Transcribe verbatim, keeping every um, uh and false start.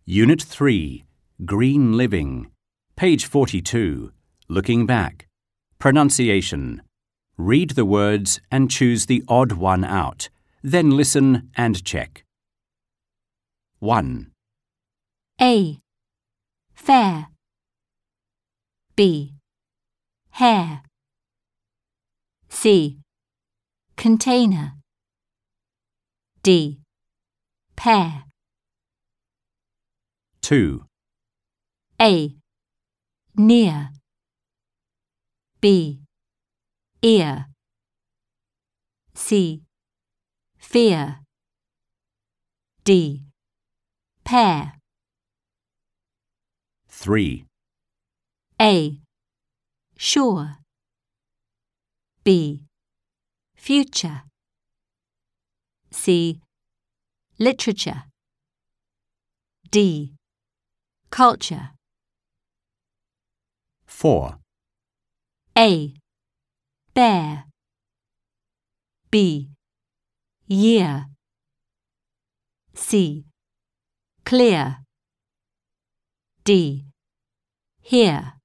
Unit three, Green Living. Page forty-two. Looking back. Pronunciation. Read the words and choose the odd one out. Then listen and check. one. A. Fair. B. Hair. C. Container. D. Pear. two. A. Near. B. Ear. C. Fear. D. Pear. three. A. Sure. B. Future. C. Literature. D. Culture. four. A. Bear. B. Year. C. Clear. D. Here.